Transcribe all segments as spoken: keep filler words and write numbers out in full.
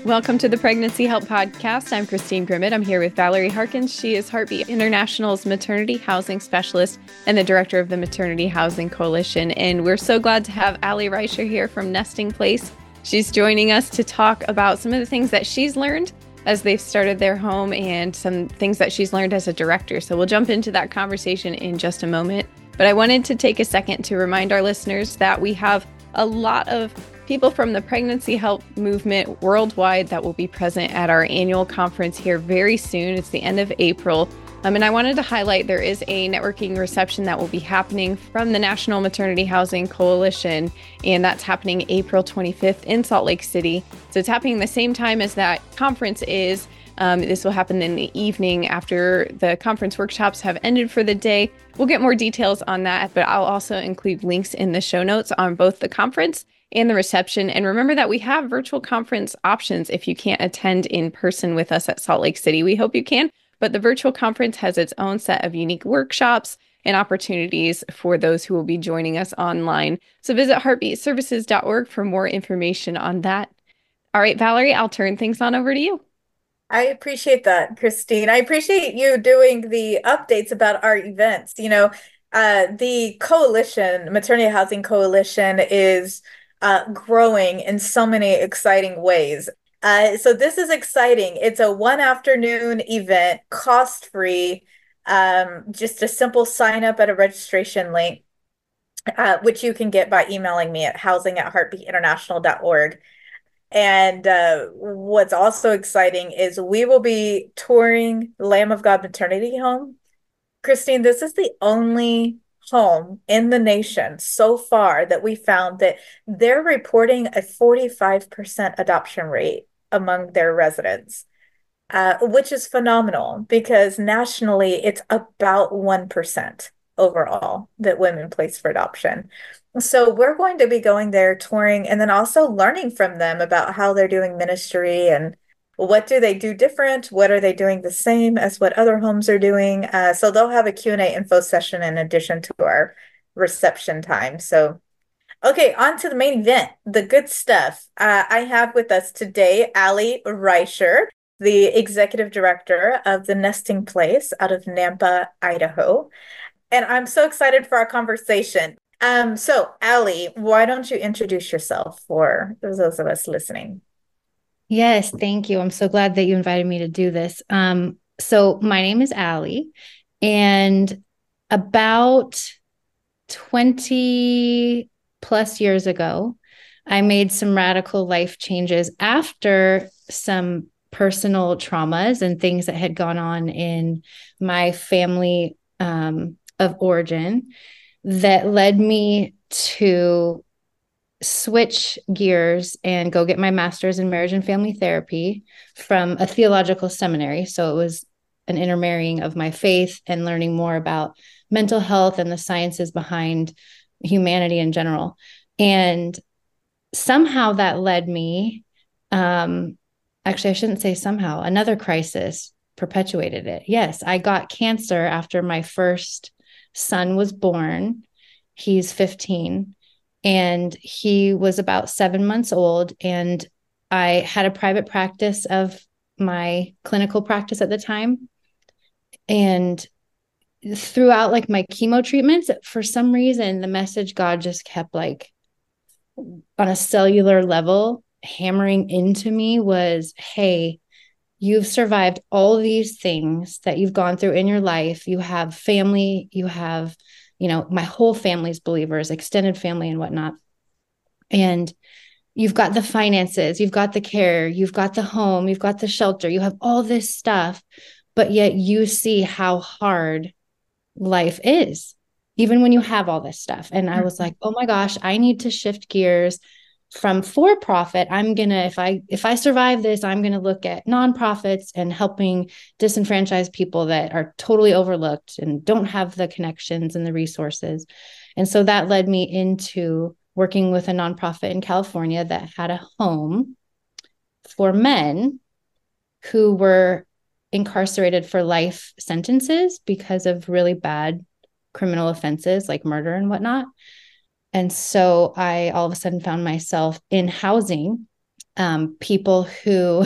Welcome to the Pregnancy Help Podcast. I'm Christine Grimmett. I'm here with Valerie Harkins. She is Heartbeat International's Maternity Housing Specialist and the Director of the Maternity Housing Coalition. And we're so glad to have Ali Reicher here from Nesting Place. She's joining us to talk about some of the things that she's learned as they've started their home and some things that she's learned as a director. So we'll jump into that conversation in just a moment. But I wanted to take a second to remind our listeners that we have a lot of people from the Pregnancy Help movement worldwide that will be present at our annual conference here very soon. It's the end of April. Um, and I wanted to highlight there is a networking reception that will be happening from the National Maternity Housing Coalition, and that's happening April twenty-fifth in Salt Lake City. So it's happening the same time as that conference is. Um, this will happen in the evening after the conference workshops have ended for the day. We'll get more details on that, but I'll also include links in the show notes on both the conference and the reception. And remember that we have virtual conference options if you can't attend in person with us at Salt Lake City. We hope you can, but the virtual conference has its own set of unique workshops and opportunities for those who will be joining us online. So visit heartbeat services dot org for more information on that. All right, Valerie, I'll turn things on over to you. I appreciate that, Christine. I appreciate you doing the updates about our events. You know, uh, the coalition, Maternity Housing Coalition, is uh, growing in so many exciting ways. Uh, so this is exciting. It's a one afternoon event, cost-free, um, just a simple sign up at a registration link, uh, which you can get by emailing me at housing at heartbeat international dot org. And uh, what's also exciting is we will be touring Lamb of God Maternity Home. Christine, this is the only home in the nation so far that we found that they're reporting a forty-five percent adoption rate among their residents, uh, which is phenomenal because nationally it's about one percent overall that women place for adoption. So we're going to be going there touring and then also learning from them about how they're doing ministry and what do they do different? What are they doing the same as what other homes are doing? Uh, so they'll have a Q and A info session in addition to our reception time. So, okay, on to the main event, the good stuff. Uh, I have with us today Ali Reicher, the executive director of the Nesting Place out of Nampa, Idaho. And I'm so excited for our conversation. Um, so Ali, why don't you introduce yourself for those of us listening? Yes, thank you. I'm so glad that you invited me to do this. Um, so my name is Ali, and about twenty plus years ago, I made some radical life changes after some personal traumas and things that had gone on in my family um, of origin that led me to switch gears and go get my master's in marriage and family therapy from a theological seminary. So it was an intermarrying of my faith and learning more about mental health and the sciences behind humanity in general. And somehow that led me, um, actually, I shouldn't say somehow, another crisis perpetuated it. Yes, I got cancer after my first son was born. He's fifteen. And he was about seven months old. And I had a private practice of my clinical practice at the time. And throughout like my chemo treatments, for some reason, the message God just kept like on a cellular level hammering into me was, hey, you've survived all these things that you've gone through in your life. You have family, you have you know, my whole family's believers, extended family and whatnot. And you've got the finances, you've got the care, you've got the home, you've got the shelter, you have all this stuff, but yet you see how hard life is, even when you have all this stuff. And I was like, oh my gosh, I need to shift gears from for profit. I'm going to, if I, if I survive this, I'm going to look at nonprofits and helping disenfranchised people that are totally overlooked and don't have the connections and the resources. And so that led me into working with a nonprofit in California that had a home for men who were incarcerated for life sentences because of really bad criminal offenses like murder and whatnot. And so I all of a sudden found myself in housing um, people who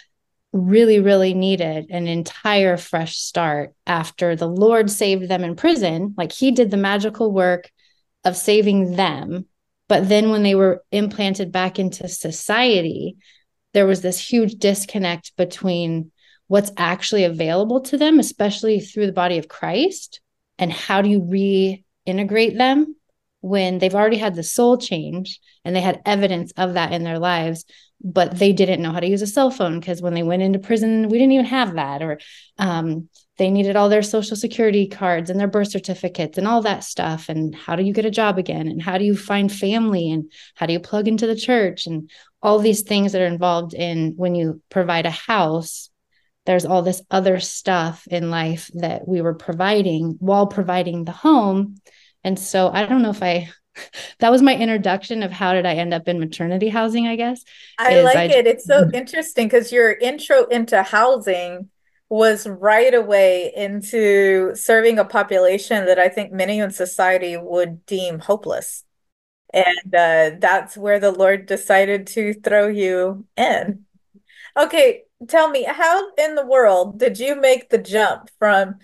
really, really needed an entire fresh start after the Lord saved them in prison. Like he did the magical work of saving them. But then when they were implanted back into society, there was this huge disconnect between what's actually available to them, especially through the body of Christ, and how do you reintegrate them when they've already had the soul change and they had evidence of that in their lives, but they didn't know how to use a cell phone because when they went into prison, we didn't even have that, or um, they needed all their social security cards and their birth certificates and all that stuff. And how do you get a job again? And how do you find family? And how do you plug into the church? And all these things that are involved in when you provide a house. There's all this other stuff in life that we were providing while providing the home. And so I don't know if I, that was my introduction of how did I end up in maternity housing, I guess. I like I, it. It's so interesting because your intro into housing was right away into serving a population that I think many in society would deem hopeless. And uh, that's where the Lord decided to throw you in. Okay, tell me, how in the world did you make the jump from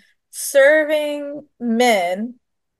serving men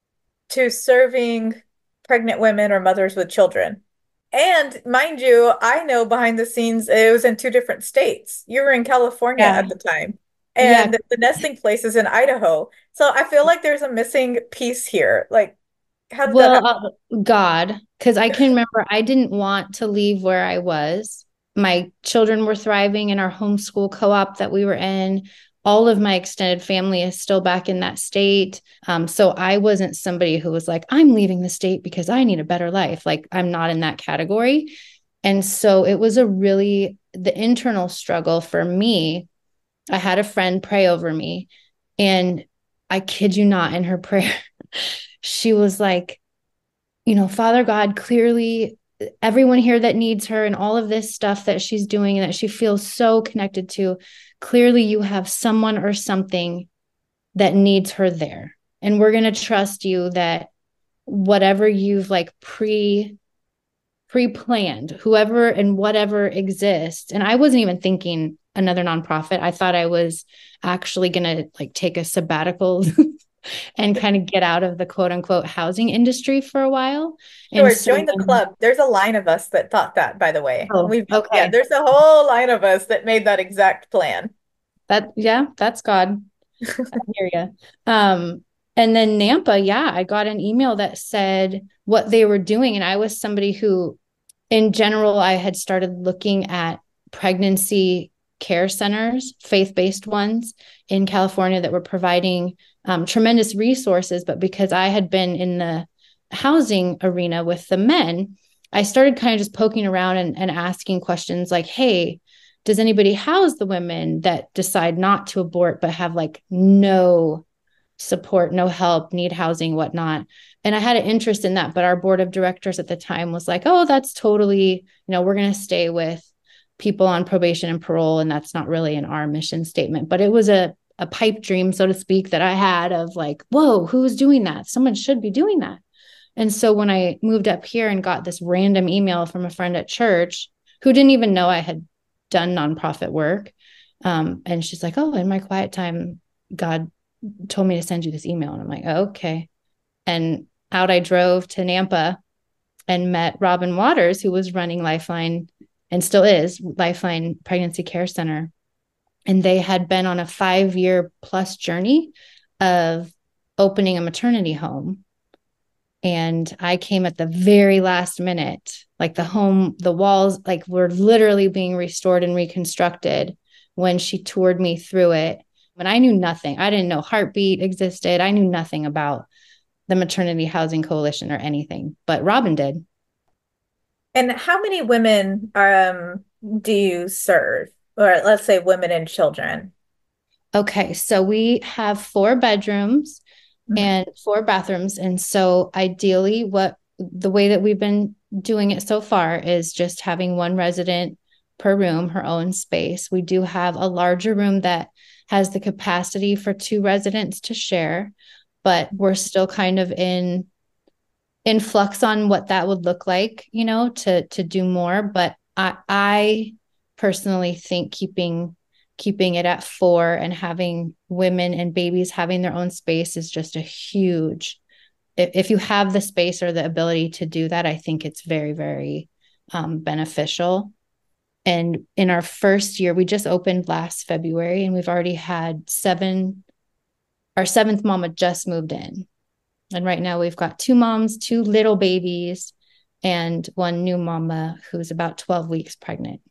to serving pregnant women or mothers with children? And mind you, I know behind the scenes, it was in two different states. You were in California yeah. at the time, and yeah. the nesting place is in Idaho. So I feel like there's a missing piece here. Like, how did well, that happen? Uh, God, because I can remember I didn't want to leave where I was. My children were thriving in our homeschool co-op that we were in. All of my extended family is still back in that state. Um, so I wasn't somebody who was like, I'm leaving the state because I need a better life. Like, I'm not in that category. And so it was a really, the internal struggle for me. I had a friend pray over me, and I kid you not, in her prayer, she was like, you know, Father God, clearly everyone here that needs her and all of this stuff that she's doing and that she feels so connected to, clearly you have someone or something that needs her there. And we're going to trust you that whatever you've like pre pre-planned, whoever and whatever exists. And I wasn't even thinking another nonprofit. I thought I was actually going to like take a sabbatical and kind of get out of the quote unquote housing industry for a while. Sure, and so join the club. There's a line of us that thought that, by the way. Oh, We've okay. Yeah, there's a whole line of us that made that exact plan. That yeah, that's God. I hear you. Um, and then Nampa, yeah, I got an email that said what they were doing. And I was somebody who, in general, I had started looking at pregnancy care centers, faith-based ones in California that were providing um, tremendous resources. But because I had been in the housing arena with the men, I started kind of just poking around and, and asking questions like, hey, does anybody house the women that decide not to abort, but have like no support, no help, need housing, whatnot? And I had an interest in that, but our board of directors at the time was like, oh, that's totally, you know, we're going to stay with people on probation and parole. And that's not really in our mission statement, but it was a, a pipe dream, so to speak, that I had of like, whoa, who's doing that? Someone should be doing that. And so when I moved up here and got this random email from a friend at church who didn't even know I had done nonprofit work. Um, and she's like, oh, in my quiet time, God told me to send you this email. And I'm like, oh, okay. And out I drove to Nampa and met Robin Waters, who was running Lifeline and still is Lifeline Pregnancy Care Center. And they had been on a five year plus journey of opening a maternity home. And I came at the very last minute, like the home, the walls, like were literally being restored and reconstructed when she toured me through it. But I knew nothing. I didn't know Heartbeat existed. I knew nothing about the Maternity Housing Coalition or anything, but Robin did. And how many women um, do you serve? Or let's say women and children. Okay, so we have four bedrooms and four bathrooms. And so ideally, what the way that we've been doing it so far is just having one resident per room, her own space. We do have a larger room that has the capacity for two residents to share, but we're still kind of in in flux on what that would look like, you know, to to do more. But I, I personally think keeping keeping it at four and having women and babies having their own space is just a huge, if, if you have the space or the ability to do that, I think it's very, very um, beneficial. And in our first year, we just opened last February, and we've already had seven, our seventh mama just moved in. And right now we've got two moms, two little babies, and one new mama who's about twelve weeks pregnant.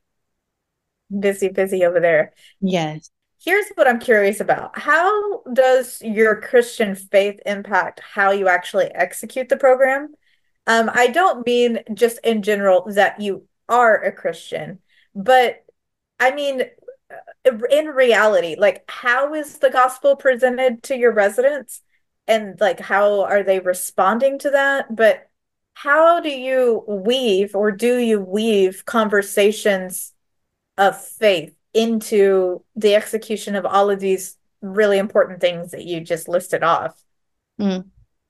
Busy, busy over there. Yes. Here's what I'm curious about. How does your Christian faith impact how you actually execute the program? Um, I don't mean just in general that you are a Christian, but I mean, in reality, like, how is the gospel presented to your residents? And like, how are they responding to that? But how do you weave, or do you weave conversations of faith into the execution of all of these really important things that you just listed off? Mm.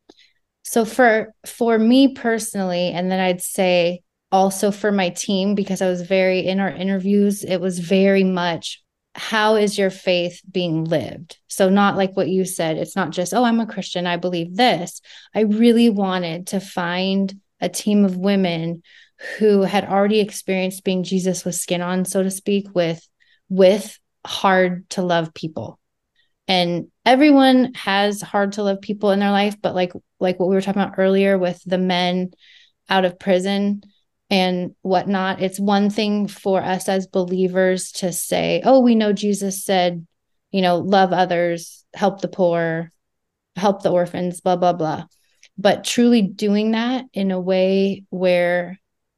So for for me personally, and then I'd say also for my team, because I was very, in our interviews, it was very much, how is your faith being lived? So not like what you said, it's not just, oh, I'm a Christian, I believe this. I really wanted to find a team of women who had already experienced being Jesus with skin on, so to speak, with with hard to love people. And everyone has hard to love people in their life, but like like what we were talking about earlier with the men out of prison and whatnot, it's one thing for us as believers to say, oh, we know Jesus said, you know, love others, help the poor, help the orphans, blah, blah, blah. But truly doing that in a way where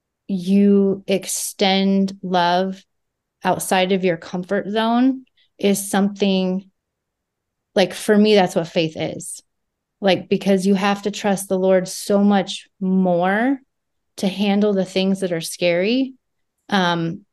you extend love outside of your comfort zone is something, like, for me, that's what faith is. Like, because you have to trust the Lord so much more to handle the things that are scary. Um,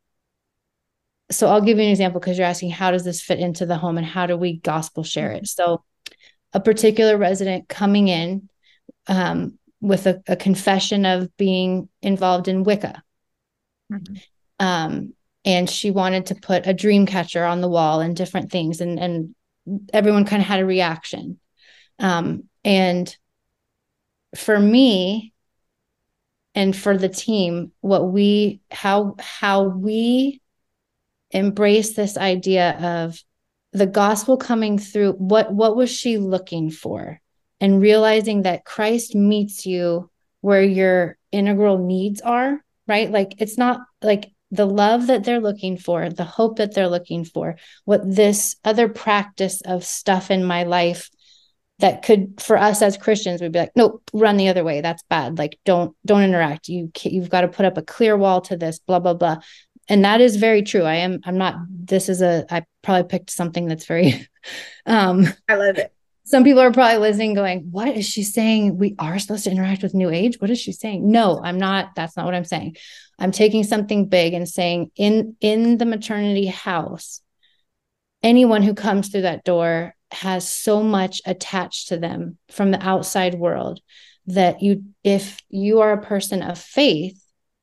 so I'll give you an example, because you're asking, how does this fit into the home and how do we gospel share it? So a particular resident coming in um, with a, a confession of being involved in Wicca. Mm-hmm. Um, and she wanted to put a dream catcher on the wall and different things. And, and everyone kind of had a reaction. Um, and for me and for the team, what we, how, how we embrace this idea of the gospel coming through, what, what was she looking for? And realizing that Christ meets you where your integral needs are, right? Like, it's not like the love that they're looking for, the hope that they're looking for, what this other practice of stuff in my life that could, for us as Christians, we'd be like, nope, run the other way. That's bad. Like, don't, don't interact. You can't, you've got to put up a clear wall to this, blah, blah, blah. And that is very true. I am, I'm not, this is a, I probably picked something that's very, um, I love it. Some people are probably listening going, what is she saying? We are supposed to interact with new age? What is she saying? No, I'm not. That's not what I'm saying. I'm taking something big and saying in, in the maternity house, anyone who comes through that door has so much attached to them from the outside world that you, if you are a person of faith,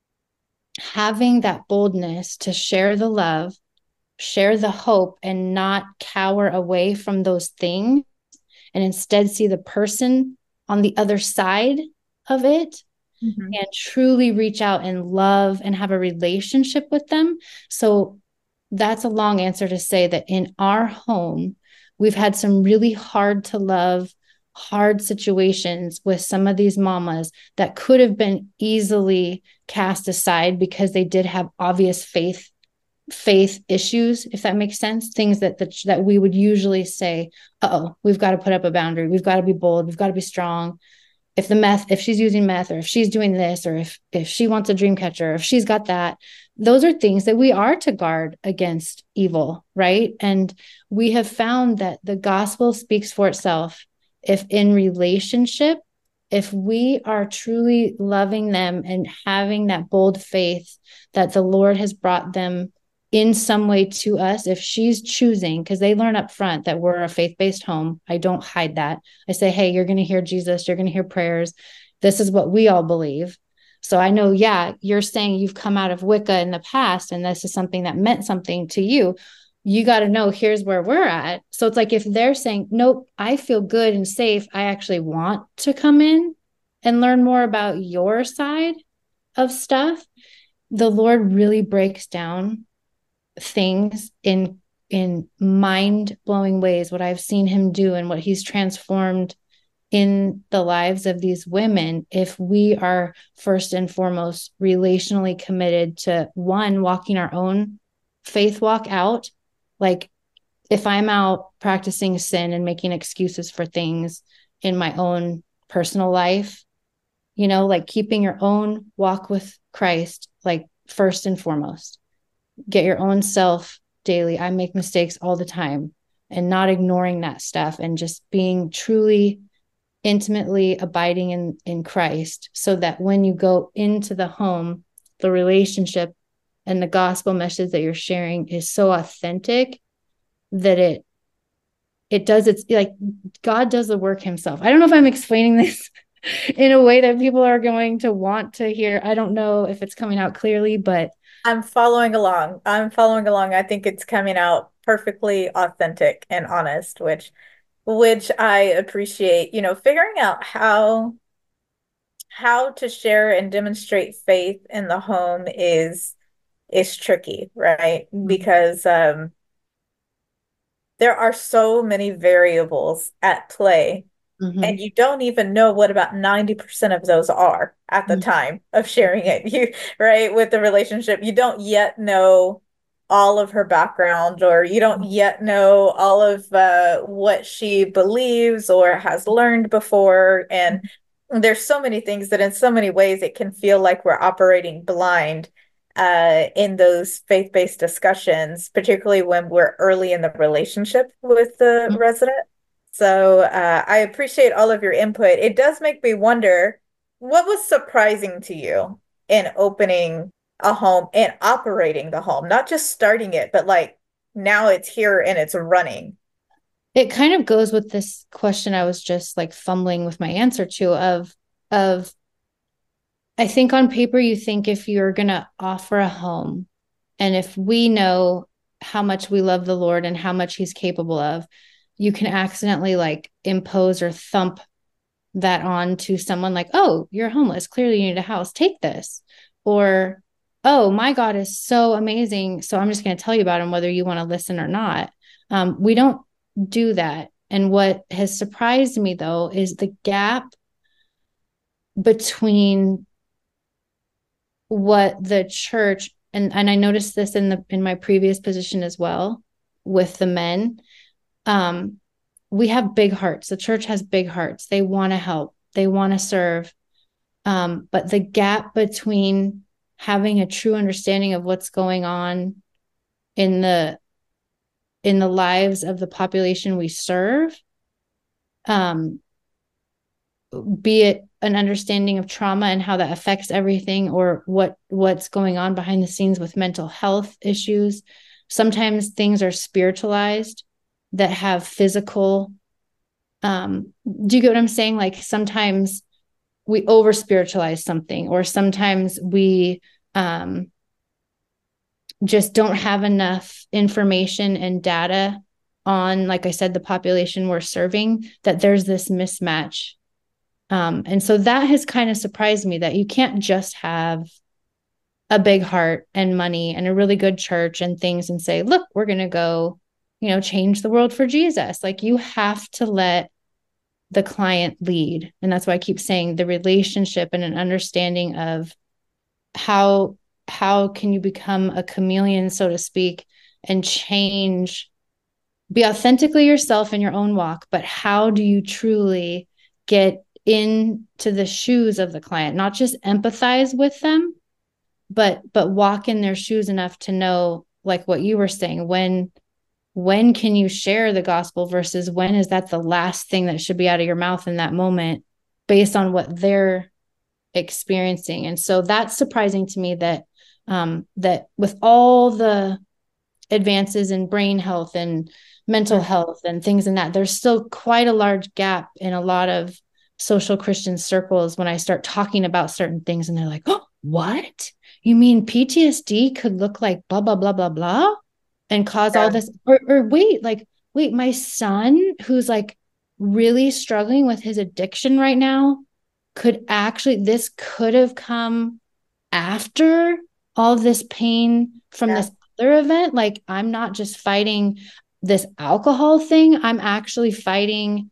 having that boldness to share the love, share the hope, and not cower away from those things, and instead see the person on the other side of it, mm-hmm. and truly reach out and love and have a relationship with them. So that's a long answer to say that in our home, we've had some really hard to love, hard situations with some of these mamas that could have been easily cast aside because they did have obvious faith faith issues, if that makes sense, things that that, that we would usually say, uh-oh, we've got to put up a boundary. We've got to be bold. We've got to be strong. If the meth, if she's using meth, or if she's doing this, or if, if she wants a dream catcher, if she's got that, those are things that we are to guard against evil, right? And we have found that the gospel speaks for itself. If in relationship, if we are truly loving them and having that bold faith that the Lord has brought them in some way to us, if she's choosing, because they learn up front that we're a faith-based home. I don't hide that. I say, hey, you're going to hear Jesus. You're going to hear prayers. This is what we all believe. So I know, yeah, you're saying you've come out of Wicca in the past, and this is something that meant something to you. You got to know, here's where we're at. So it's like, if they're saying, nope, I feel good and safe, I actually want to come in and learn more about your side of stuff, the Lord really breaks down things in in mind-blowing ways, what I've seen him do and what he's transformed in the lives of these women, if we are first and foremost relationally committed to, one, walking our own faith walk out. Like, if I'm out practicing sin and making excuses for things in my own personal life, you know, like keeping your own walk with Christ, like first and foremost, get your own self daily. I make mistakes all the time, and not ignoring that stuff, and just being truly intimately abiding in, in Christ, so that when you go into the home, the relationship and the gospel message that you're sharing is so authentic that it, it does, it's like God does the work himself. I don't know if I'm explaining this in a way that people are going to want to hear. I don't know if it's coming out clearly, but I'm following along. I'm following along. I think it's coming out perfectly authentic and honest, which which I appreciate. You know, figuring out how how to share and demonstrate faith in the home is is tricky, right? Mm-hmm. Because um there are so many variables at play. Mm-hmm. And you don't even know what about ninety percent of those are at the mm-hmm. time of sharing it, you right, with the relationship. You don't yet know all of her background, or you don't yet know all of uh, what she believes or has learned before. And there's so many things that in so many ways it can feel like we're operating blind uh, in those faith-based discussions, particularly when we're early in the relationship with the mm-hmm. resident. So uh, I appreciate all of your input. It does make me wonder, what was surprising to you in opening a home and operating the home, not just starting it, but like now it's here and it's running? It kind of goes with this question I was just like fumbling with my answer to of, of, I think on paper, you think if you're going to offer a home, and if we know how much we love the Lord and how much he's capable of, you can accidentally like impose or thump that on to someone like, oh, you're homeless. Clearly you need a house. Take this. Or, oh, my God is so amazing, so I'm just going to tell you about him, whether you want to listen or not. Um, we don't do that. And what has surprised me, though, is the gap between what the church, and, and I noticed this in the in my previous position as well with the men. Um, we have big hearts. The church has big hearts. They want to help. They want to serve. Um, but the gap between having a true understanding of what's going on in the in the lives of the population we serve, um, be it an understanding of trauma and how that affects everything, or what what's going on behind the scenes with mental health issues. Sometimes things are spiritualized that have physical, um, do you get what I'm saying? Like sometimes we over spiritualize something, or sometimes we um, just don't have enough information and data on, like I said, the population we're serving, that there's this mismatch. Um, and so that has kind of surprised me, that you can't just have a big heart and money and a really good church and things and say, look, we're going to go, you know, change the world for Jesus. Like, you have to let the client lead. And that's why I keep saying the relationship and an understanding of how, how can you become a chameleon, so to speak, and change, be authentically yourself in your own walk, but how do you truly get into the shoes of the client, not just empathize with them, but, but walk in their shoes enough to know, like what you were saying, when, when can you share the gospel versus when is that the last thing that should be out of your mouth in that moment based on what they're experiencing. And so that's surprising to me, that, um, that with all the advances in brain health and mental health and things in that, there's still quite a large gap in a lot of social Christian circles when I start talking about certain things, and they're like, oh, what? You mean P T S D could look like blah, blah, blah, blah, blah, and cause Yeah. all this? Or, or wait, like, wait, my son who's like really struggling with his addiction right now could actually, this could have come after all this pain from Yeah. this other event. Like, I'm not just fighting this alcohol thing, I'm actually fighting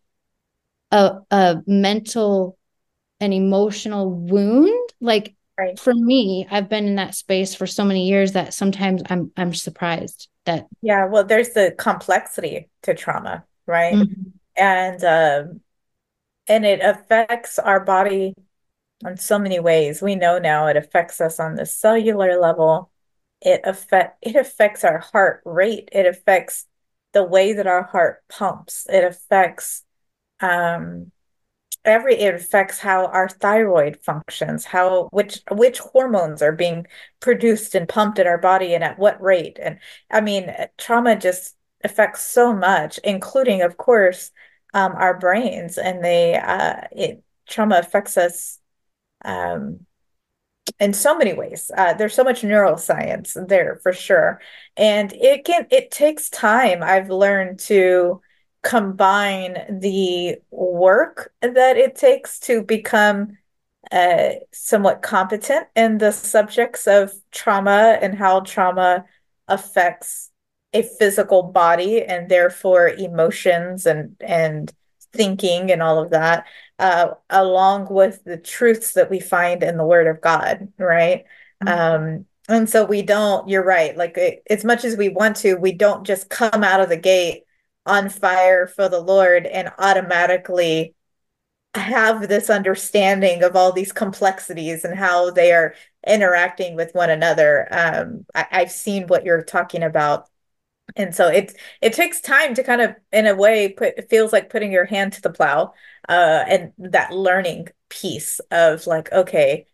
a, a mental and emotional wound. Like, Right. for me, I've been in that space for so many years that sometimes I'm I'm surprised that. Yeah. Well, there's the complexity to trauma, right? Mhm. And um, and it affects our body in so many ways. We know now it affects us on the cellular level. It affect it affects our heart rate. It affects the way that our heart pumps. It affects um every it affects how our thyroid functions, how which which hormones are being produced and pumped in our body and at what rate. And I mean, trauma just affects so much, including, of course, um, our brains. And they uh, it trauma affects us um, in so many ways. Uh, there's so much neuroscience there for sure. And it can, it takes time. I've learned to combine the work that it takes to become uh, somewhat competent in the subjects of trauma and how trauma affects a physical body and therefore emotions and and thinking and all of that, uh, along with the truths that we find in the Word of God, right? Um, and so we don't, you're right, like it, as much as we want to, we don't just come out of the gate on fire for the Lord and automatically have this understanding of all these complexities and how they are interacting with one another. Um, I, I've seen what you're talking about. And so it it takes time to kind of, in a way, put it feels like putting your hand to the plow, uh, and that learning piece of like, okay,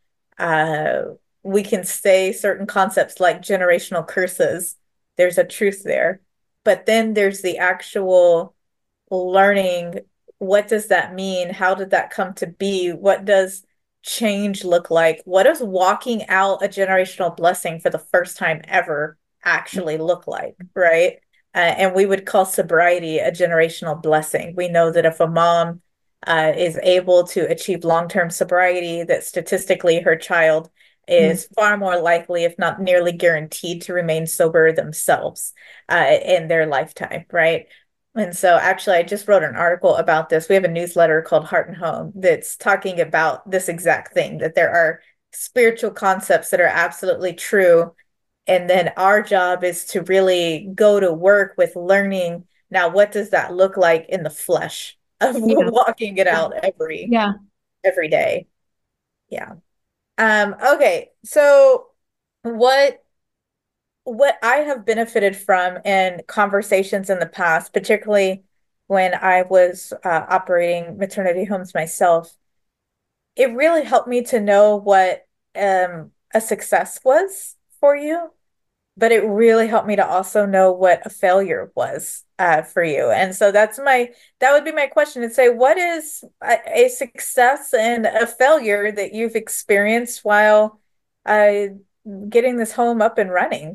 uh, we can say certain concepts like generational curses. There's a truth there, but then there's the actual learning, what does that mean? How did that come to be? What does change look like? What does walking out a generational blessing for the first time ever actually look like, right? Uh, and we would call sobriety a generational blessing. We know that if a mom uh, is able to achieve long-term sobriety, that statistically her child Mm. is far more likely, if not nearly guaranteed, to remain sober themselves uh, in their lifetime, right? And so actually, I just wrote an article about this. We have a newsletter called Heart and Home that's talking about this exact thing, that there are spiritual concepts that are absolutely true. And then our job is to really go to work with learning. Now, what does that look like in the flesh of Yeah. walking it out every Yeah. every day? Yeah. Um, okay. So what what I have benefited from in conversations in the past, particularly when I was uh, operating maternity homes myself, it really helped me to know what um, a success was for you, but it really helped me to also know what a failure was uh, for you. And so that's my, that would be my question to say, what is a, a success and a failure that you've experienced while uh, getting this home up and running?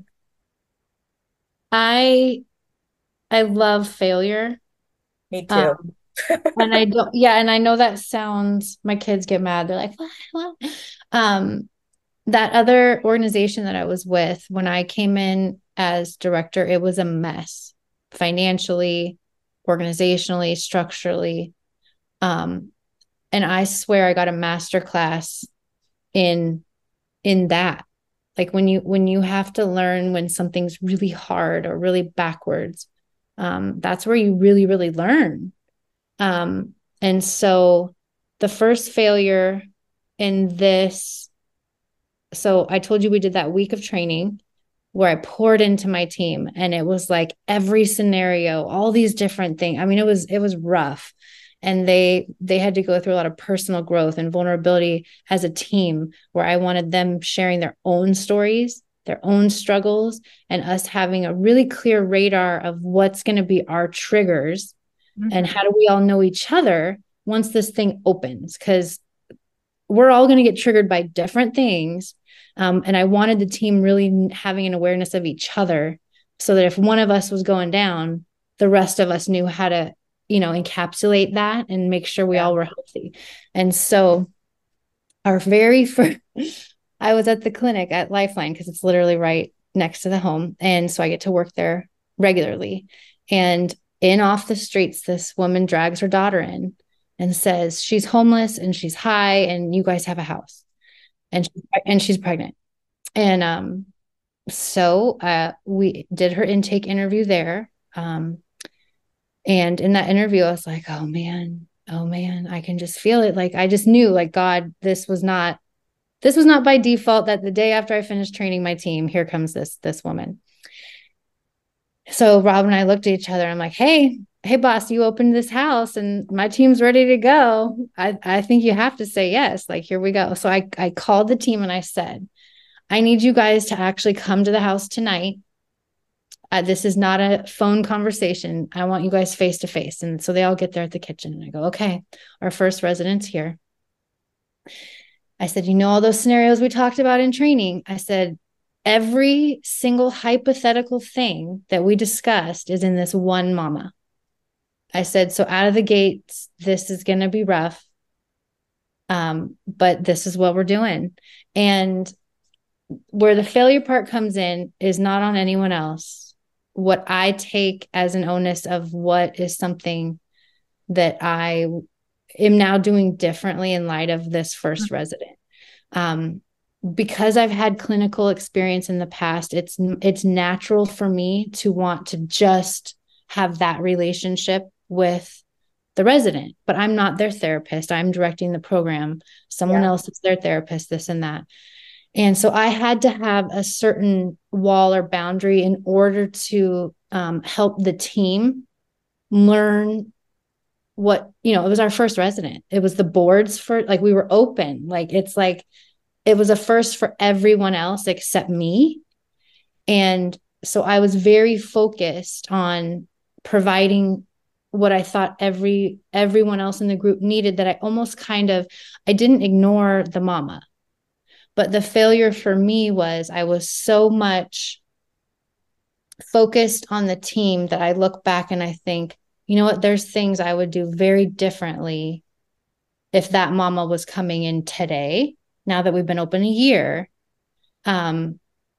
I I love failure. Me too. Um, and I don't, yeah, and I know that sounds, my kids get mad. They're like, what, what? Um, that other organization that I was with, when I came in as director, it was a mess financially, organizationally, structurally. Um, and I swear I got a master class in in that. Like when you when you have to learn when something's really hard or really backwards, um, that's where you really, really learn. Um, and so the first failure in this, so I told you we did that week of training where I poured into my team, and it was like every scenario, all these different things. I mean, it was it was rough. And they they had to go through a lot of personal growth and vulnerability as a team, where I wanted them sharing their own stories, their own struggles, and us having a really clear radar of what's going to be our triggers and Mhm. how do we all know each other once this thing opens, because we're all going to get triggered by different things. Um, and I wanted the team really having an awareness of each other so that if one of us was going down, the rest of us knew how to, you know, encapsulate that and make sure we yeah. all were healthy. And so our very first, I was at the clinic at Lifeline because it's literally right next to the home. And so I get to work there regularly. And in off the streets, this woman drags her daughter in and says she's homeless and she's high and you guys have a house. And, she, and she's pregnant. And um, so uh, we did her intake interview there. Um, and in that interview, I was like, oh man, oh man, I can just feel it. Like, I just knew like, God, this was not, this was not by default that the day after I finished training my team, here comes this, this woman. So Rob and I looked at each other and I'm like, hey, hey boss, you opened this house and my team's ready to go. I, I think you have to say yes. Like, here we go. So I, I called the team and I said, I need you guys to actually come to the house tonight. Uh, this is not a phone conversation. I want you guys face to face. And so they all get there at the kitchen and I go, okay, our first resident's here. I said, you know, all those scenarios we talked about in training. I said, every single hypothetical thing that we discussed is in this one mama. I said, so out of the gates, this is going to be rough. Um, but this is what we're doing. And where the failure part comes in is not on anyone else. What I take as an onus of what is something that I am now doing differently in light of this first resident. Um, because I've had clinical experience in the past, it's, it's natural for me to want to just have that relationship with the resident, but I'm not their therapist. I'm directing the program. Someone yeah. else is their therapist, this and that. And so I had to have a certain wall or boundary in order to um, help the team learn what, you know, it was our first resident. It was the boards for, like, we were open. Like, it's like, it was a first for everyone else except me. And so I was very focused on providing what I thought every, everyone else in the group needed, that I almost kind of, I didn't ignore the mama. But the failure for me was I was so much focused on the team that I look back and I think, you know what, there's things I would do very differently if that mama was coming in today, now that we've been open a year. Um,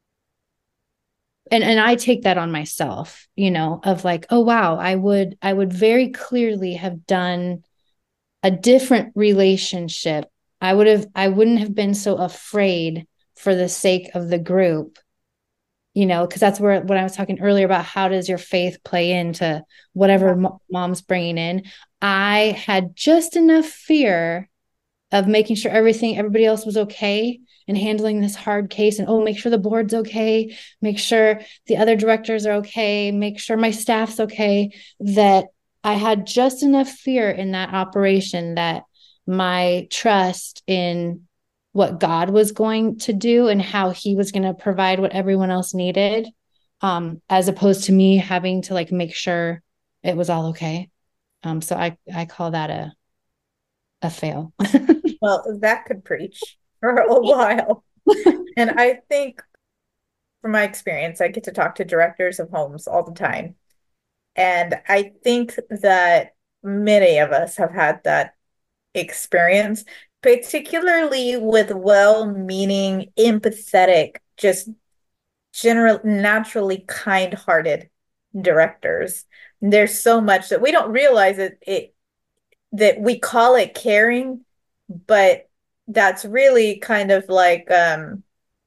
and, and I take that on myself, you know, of like, oh, wow, I would, I would very clearly have done a different relationship. I would have, I wouldn't have been so afraid for the sake of the group, you know, because that's where, when I was talking earlier about how does your faith play into whatever yeah. mom's bringing in, I had just enough fear of making sure everything, everybody else was okay and handling this hard case, and, oh, make sure the board's okay, make sure the other directors are okay, make sure my staff's okay, that I had just enough fear in that operation that my trust in what God was going to do and how he was going to provide what everyone else needed, um, as opposed to me having to like make sure it was all okay. Um, so I, I call that a, a fail. Well, that could preach for a while. And I think from my experience, I get to talk to directors of homes all the time. And I think that many of us have had that experience, particularly with well-meaning, empathetic, just general, naturally kind-hearted directors. There's so much that we don't realize it, it that we call it caring, but that's really kind of like um,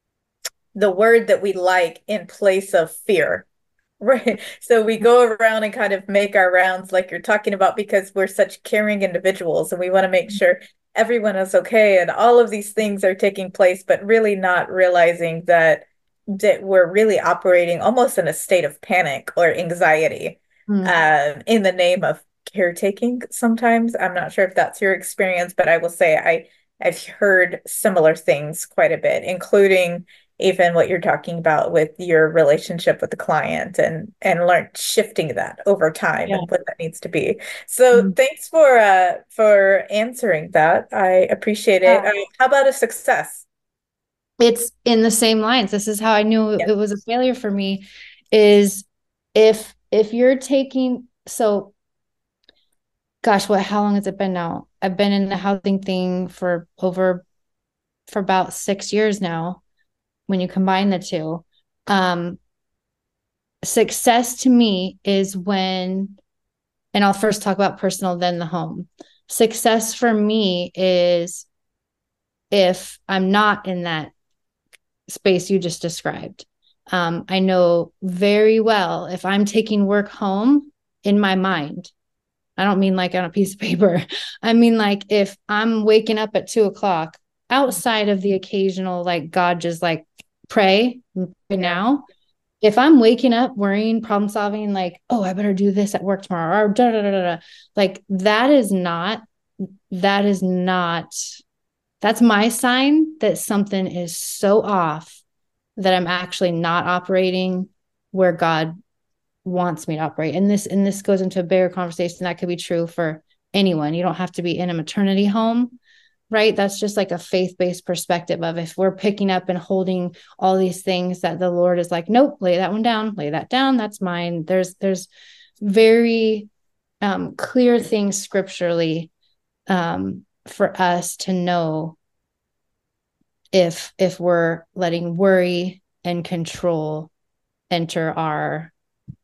the word that we like in place of fear. Right. So we go around and kind of make our rounds like you're talking about, because we're such caring individuals and we want to make sure everyone is okay and all of these things are taking place, but really not realizing that that we're really operating almost in a state of panic or anxiety mm. uh, in the name of caretaking sometimes. I'm not sure if that's your experience, but I will say I, I've heard similar things quite a bit, including even what you're talking about with your relationship with the client and and learn shifting that over time yeah. and what that needs to be. So mm-hmm. thanks for uh for answering that. I appreciate it. Yeah. Uh, how about a success? it's in the same lines. This is how I knew Yeah. it was a failure for me, is if, if you're taking, so gosh, what, how long has it been now? I've been in the housing thing for over, for about six years now, when you combine the two. Um, success to me is when, and I'll first talk about personal, then the home. Success for me is if I'm not in that space you just described. Um, I know very well if I'm taking work home in my mind, I don't mean like on a piece of paper. I mean, like if I'm waking up at two o'clock outside of the occasional, like God just like pray right Yeah. now. If I'm waking up worrying, problem solving, like, oh, I better do this at work tomorrow, or da da da da, like that is not, that is not, that's my sign that something is so off that I'm actually not operating where God wants me to operate. And this, and this goes into a bigger conversation that could be true for anyone. You don't have to be in a maternity home, right? That's just like a faith-based perspective of if we're picking up and holding all these things that the Lord is like, nope, lay that one down, lay that down. That's mine. There's, there's very um, clear things scripturally um, for us to know if, if we're letting worry and control enter our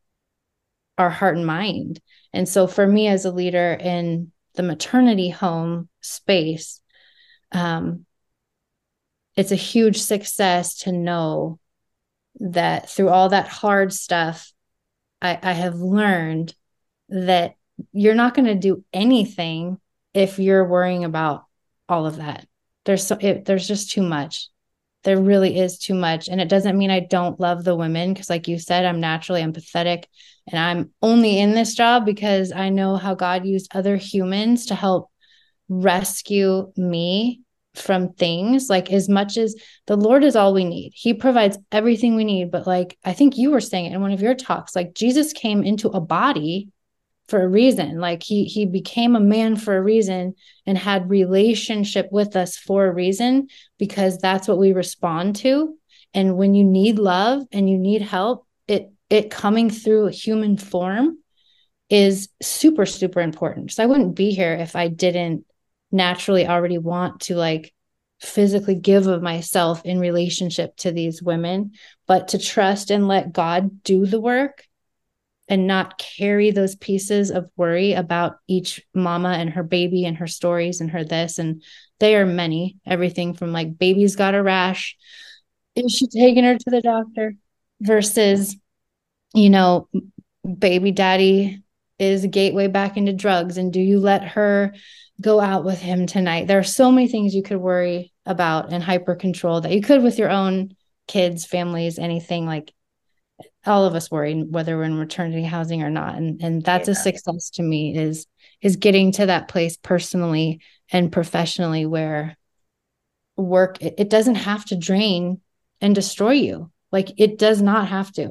our heart and mind. And so for me as a leader in the maternity home space, um, it's a huge success to know that through all that hard stuff, I, I have learned that you're not going to do anything if you're worrying about all of that. There's so, it, there's just too much. There really is too much. And it doesn't mean I don't love the women, because like you said, I'm naturally empathetic, and I'm only in this job because I know how God used other humans to help rescue me from things. Like, as much as the Lord is all we need, he provides everything we need. But like, I think you were saying it in one of your talks, like Jesus came into a body for a reason. Like he, he became a man for a reason and had relationship with us for a reason, because that's what we respond to. And when you need love and you need help, it, it coming through a human form is super, super important. So I wouldn't be here if I didn't naturally already want to like physically give of myself in relationship to these women, but to trust and let God do the work and not carry those pieces of worry about each mama and her baby and her stories and her this. And they are many, everything from like baby's got a rash, is she taking her to the doctor, versus, you know, baby daddy is a gateway back into drugs. And do you let her go out with him tonight? There are so many things you could worry about and hyper control that you could with your own kids, families, anything. Like, all of us worry whether we're in maternity housing or not. And, and that's yeah. a success to me, is, is getting to that place personally and professionally where work, it, it doesn't have to drain and destroy you. Like, it does not have to.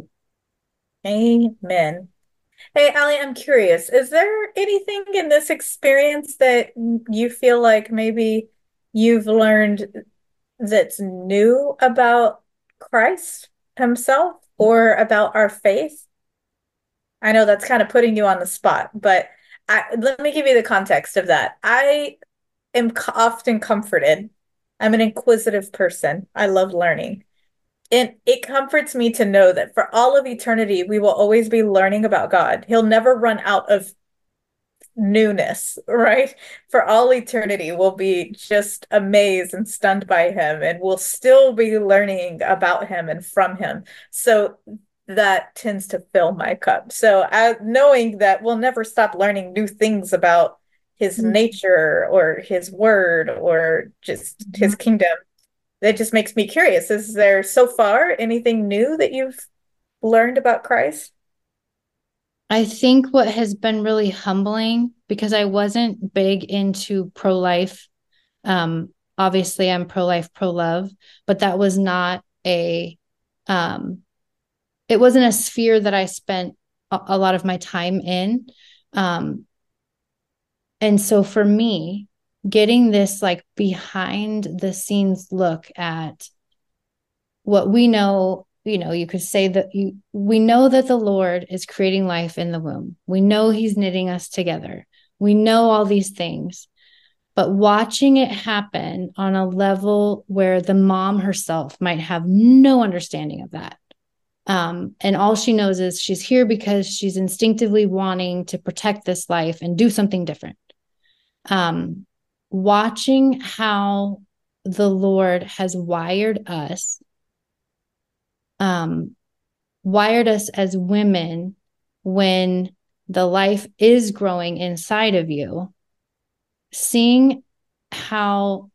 Amen. Hey, Allie, I'm curious, is there anything in this experience that you feel like maybe you've learned that's new about Christ himself or about our faith? I know that's kind of putting you on the spot, but I, let me give you the context of that. I am often comforted. I'm an inquisitive person. I love learning. And it comforts me to know that for all of eternity, we will always be learning about God. He'll never run out of newness, right? For all eternity, we'll be just amazed and stunned by him, and we'll still be learning about him and from him. So that tends to fill my cup. So uh, knowing that we'll never stop learning new things about his mm-hmm. nature or his word or just mm-hmm. his kingdom, that just makes me curious. Is there so far anything new that you've learned about Christ? I think what has been really humbling, because I wasn't big into pro-life. Um, obviously I'm pro-life, pro-love, but that was not a, um, it wasn't a sphere that I spent a, a lot of my time in. Um, and so for me, getting this like behind the scenes look at what we know, you know, you could say that you, we know that the Lord is creating life in the womb. We know he's knitting us together. We know all these things, but watching it happen on a level where the mom herself might have no understanding of that. Um, and all she knows is she's here because she's instinctively wanting to protect this life and do something different. Um, watching how the Lord has wired us, um, wired us as women when the life is growing inside of you, seeing how,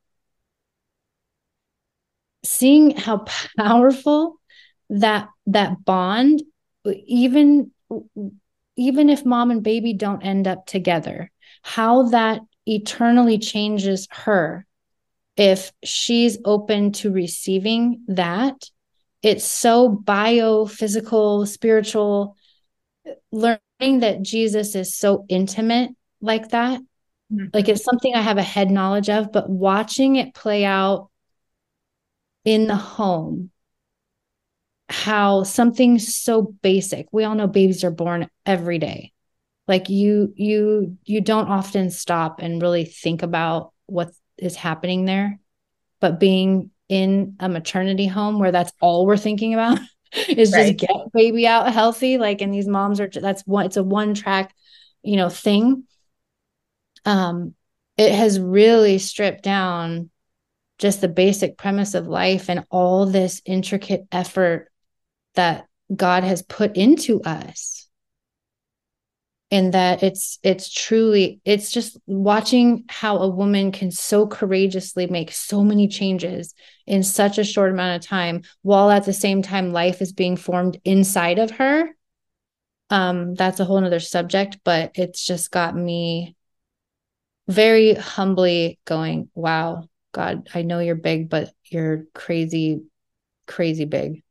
seeing how powerful that that bond, even even if mom and baby don't end up together, how that eternally changes her if she's open to receiving that. It's so biophysical, spiritual, learning that Jesus is so intimate like that. Mm-hmm. Like it's something I have a head knowledge of, but watching it play out in the home, how something so basic, we all know babies are born every day. Like you, you, you don't often stop and really think about what is happening there, but being in a maternity home where that's all we're thinking about is right. Just get baby out healthy. Like, and these moms are, that's one, it's a one track, you know, thing. Um, it has really stripped down just the basic premise of life and all this intricate effort that God has put into us. And that it's, it's truly, it's just watching how a woman can so courageously make so many changes in such a short amount of time, while at the same time life is being formed inside of her. Um, that's a whole nother subject, but it's just got me very humbly going, wow, God, I know you're big, but you're crazy, crazy big.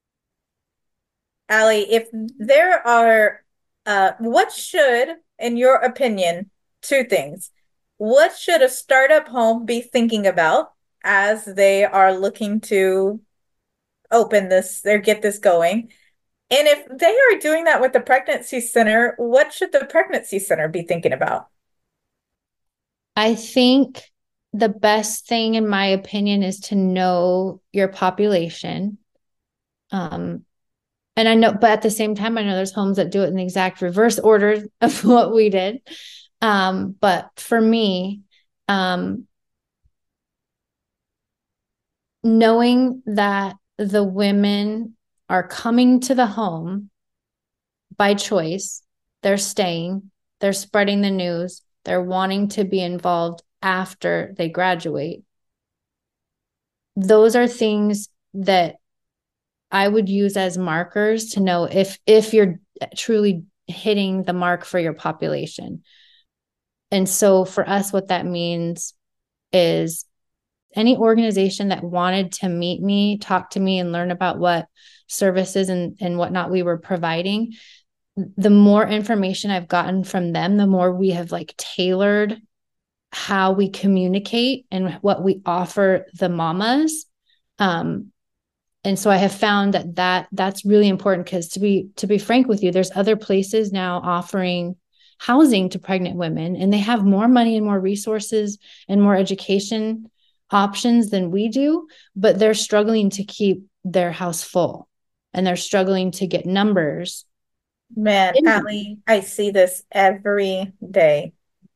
Allie, if there are, uh, what should, in your opinion, two things, what should a startup home be thinking about as they are looking to open this or get this going? And if they are doing that with the pregnancy center, what should the pregnancy center be thinking about? I think the best thing, in my opinion, is to know your population. Um, and I know, but at the same time, I know there's homes that do it in the exact reverse order of what we did. Um, but for me, um, knowing that the women are coming to the home by choice, they're staying, they're spreading the news, they're wanting to be involved after they graduate. Those are things that I would use as markers to know if, if you're truly hitting the mark for your population. And so for us, what that means is any organization that wanted to meet me, talk to me, and learn about what services and, and whatnot we were providing, the more information I've gotten from them, the more we have like tailored how we communicate and what we offer the mamas. Um, and so I have found that, that that's really important, because to be, to be frank with you, there's other places now offering housing to pregnant women, and they have more money and more resources and more education options than we do, but they're struggling to keep their house full, and they're struggling to get numbers. Man, Allie, I see this every day.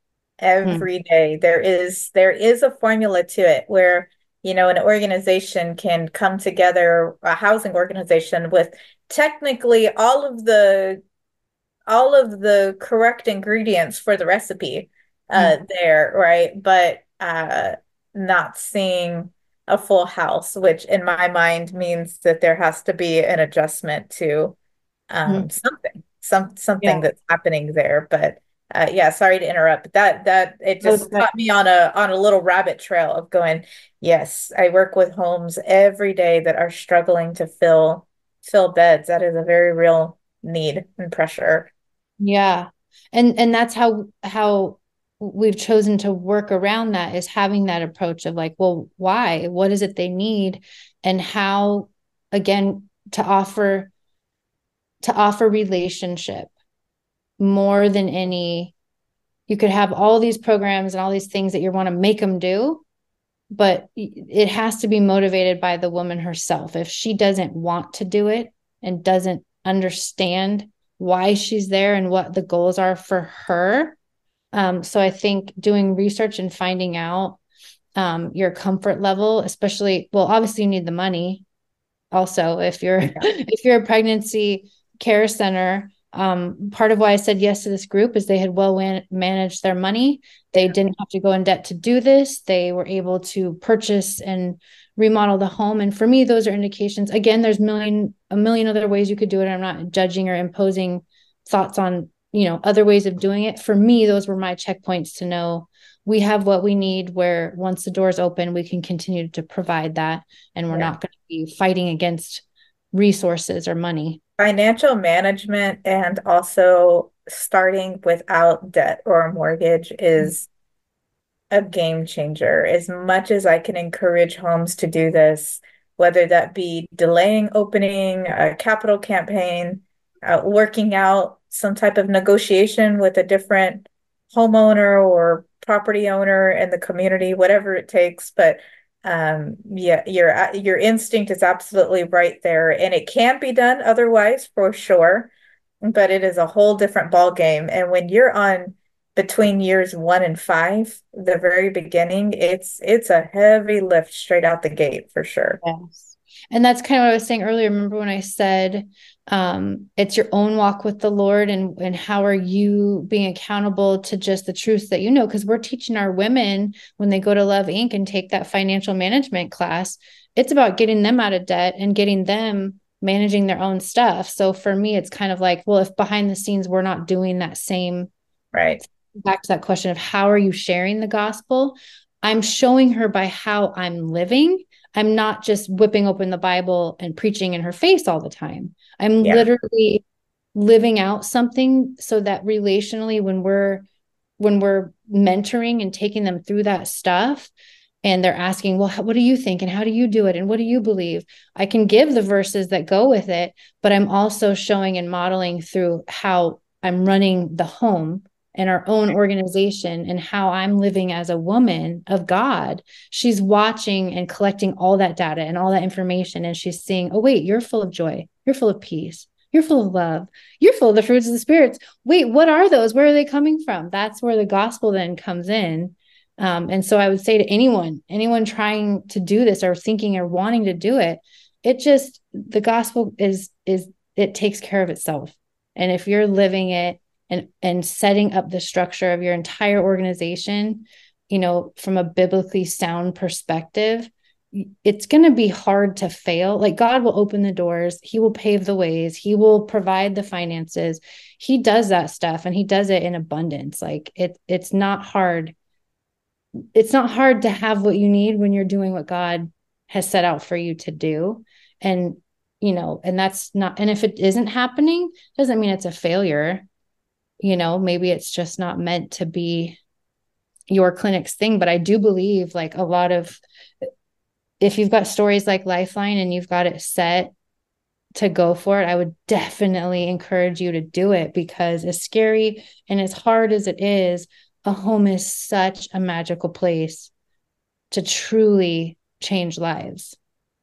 Every mm. day. There is there is a formula to it where, you know, an organization can come together, a housing organization, with technically all of the all of the correct ingredients for the recipe uh mm. there, right? But uh not seeing a full house, which in my mind means that there has to be an adjustment to um mm. something, some something yeah. that's happening there. But uh yeah, sorry to interrupt, but that that it just okay. caught me on a on a little rabbit trail of going, yes, I work with homes every day that are struggling to fill fill beds. That is a very real need and pressure. Yeah. And and that's how how we've chosen to work around that, is having that approach of like, well, why? What is it they need? And how again, to offer, to offer relationship more than any, you could have all these programs and all these things that you want to make them do, but it has to be motivated by the woman herself. If she doesn't want to do it and doesn't understand why she's there and what the goals are for her. Um, so I think doing research and finding out um, your comfort level, especially, well, obviously you need the money. Also, if you're, yeah. if you're a pregnancy care center, um, part of why I said yes to this group is they had well man- managed their money. They didn't have to go in debt to do this. They were able to purchase and remodel the home. And for me, those are indications. Again, there's million, a million other ways you could do it. I'm not judging or imposing thoughts on, you know, other ways of doing it. For me, those were my checkpoints to know we have what we need, where once the doors open, we can continue to provide that. And we're yeah. not going to be fighting against resources or money. Financial management and also starting without debt or a mortgage is a game changer. As much as I can encourage homes to do this, whether that be delaying opening, a capital campaign, uh, working out some type of negotiation with a different homeowner or property owner in the community, whatever it takes. But um, yeah, your your instinct is absolutely right there, and it can be done otherwise for sure. But it is a whole different ball game. And when you're on between years one and five, the very beginning, it's it's a heavy lift straight out the gate for sure. Yes. And that's kind of what I was saying earlier. Remember when I said um, it's your own walk with the Lord, and, and how are you being accountable to just the truths that you know? Because we're teaching our women when they go to Love Incorporated and take that financial management class, it's about getting them out of debt and getting them managing their own stuff. So for me, it's kind of like, well, if behind the scenes, we're not doing that same, right. Back to that question of how are you sharing the gospel? I'm showing her by how I'm living. I'm not just whipping open the Bible and preaching in her face all the time. I'm yeah. literally living out something so that relationally, when we're, when we're mentoring and taking them through that stuff, and they're asking, well, what do you think? And how do you do it? And what do you believe? I can give the verses that go with it, but I'm also showing and modeling through how I'm running the home and our own organization and how I'm living as a woman of God. She's watching and collecting all that data and all that information. And she's seeing, oh, wait, you're full of joy. You're full of peace. You're full of love. You're full of the fruits of the spirits. Wait, what are those? Where are they coming from? That's where the gospel then comes in. Um, and so I would say to anyone, anyone trying to do this or thinking or wanting to do it, it just, the gospel is, is it takes care of itself. And if you're living it, and and setting up the structure of your entire organization, you know, from a biblically sound perspective, it's going to be hard to fail. Like, God will open the doors. He will pave the ways. He will provide the finances. He does that stuff, and he does it in abundance. Like it, it's not hard. It's not hard to have what you need when you're doing what God has set out for you to do. And, you know, and that's not, and if it isn't happening, doesn't mean it's a failure. You know, maybe it's just not meant to be your clinic's thing. But I do believe, like, a lot of, if you've got stories like Lifeline and you've got it set to go for it, I would definitely encourage you to do it, because as scary and as hard as it is, a home is such a magical place to truly change lives,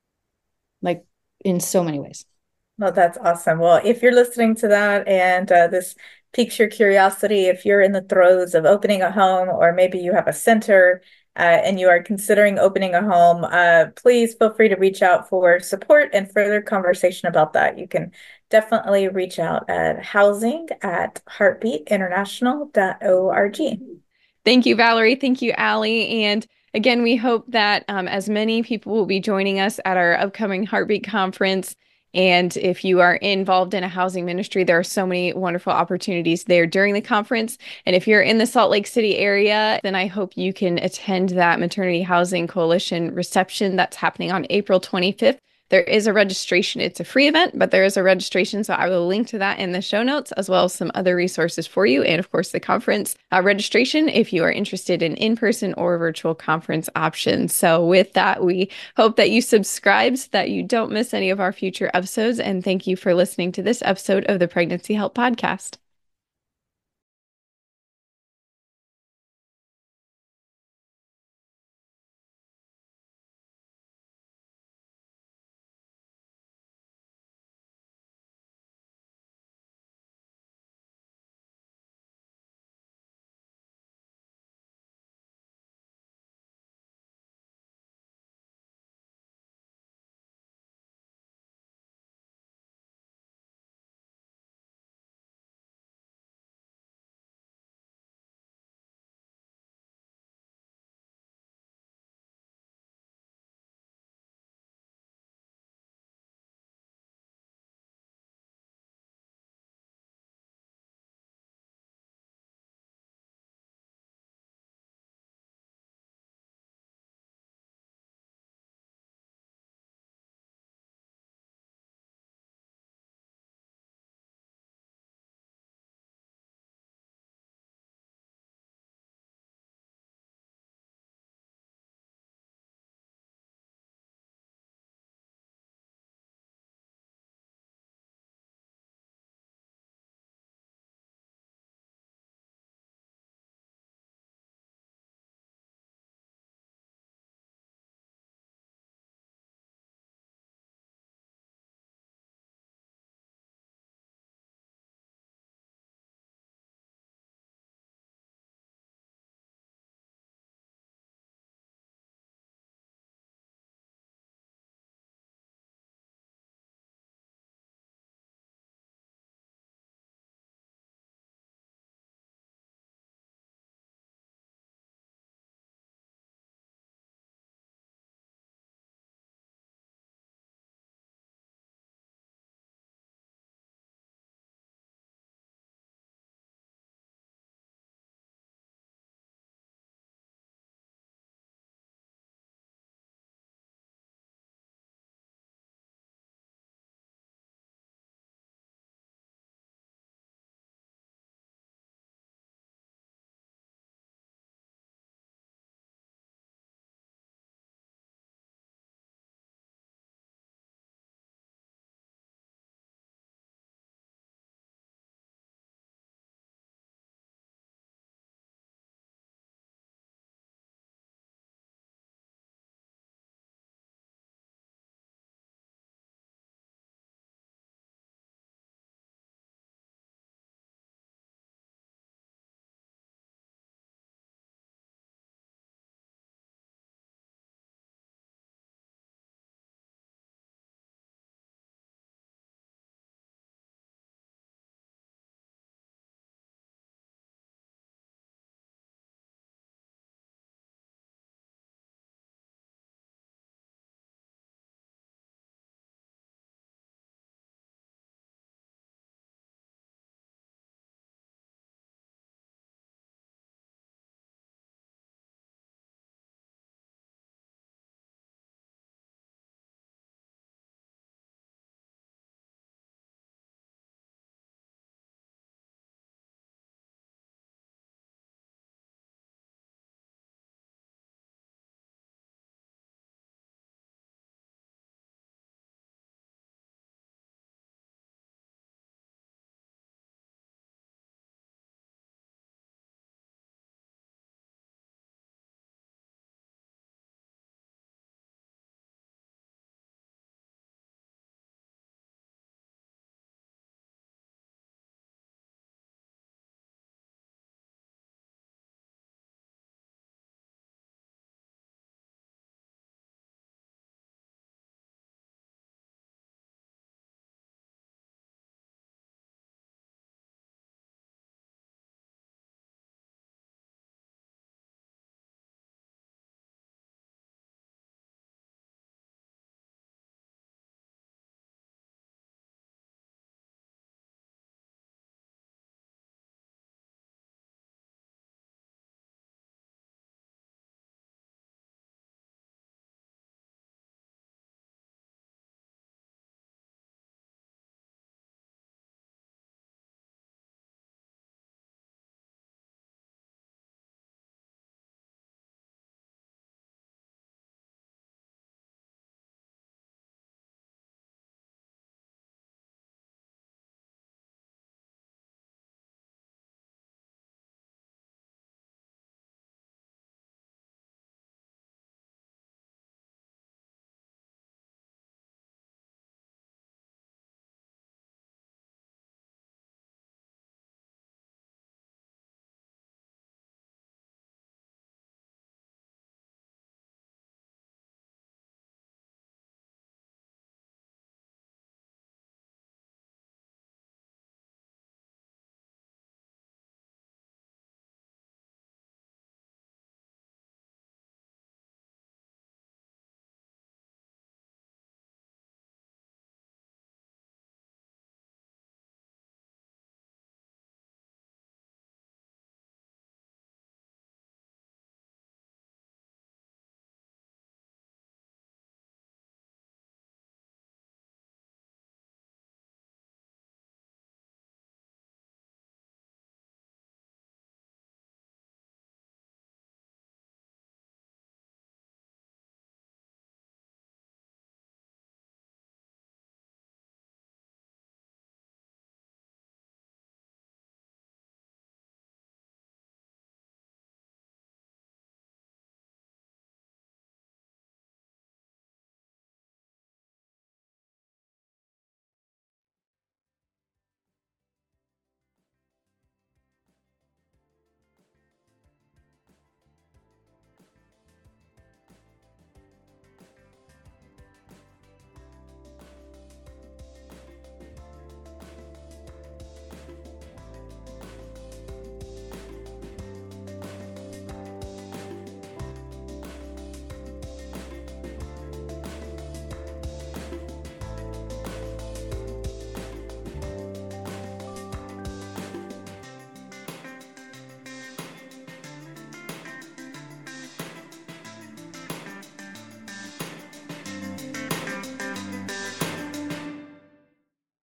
like in so many ways. Well, that's awesome. Well, if you're listening to that and uh, this piques your curiosity, if you're in the throes of opening a home, or maybe you have a center uh, and you are considering opening a home, uh, please feel free to reach out for support and further conversation about that. You can definitely reach out at housing at heartbeat international dot org. Thank you, Valerie. Thank you, Allie. And again, we hope that um, as many people will be joining us at our upcoming Heartbeat Conference. And if you are involved in a housing ministry, there are so many wonderful opportunities there during the conference. And if you're in the Salt Lake City area, then I hope you can attend that Maternity Housing Coalition reception that's happening on April twenty-fifth There is a registration. It's a free event, but there is a registration. So I will link to that in the show notes, as well as some other resources for you. And of course, the conference uh, registration if you are interested in in-person or virtual conference options. So with that, we hope that you subscribe so that you don't miss any of our future episodes. And thank you for listening to this episode of the Pregnancy Help Podcast.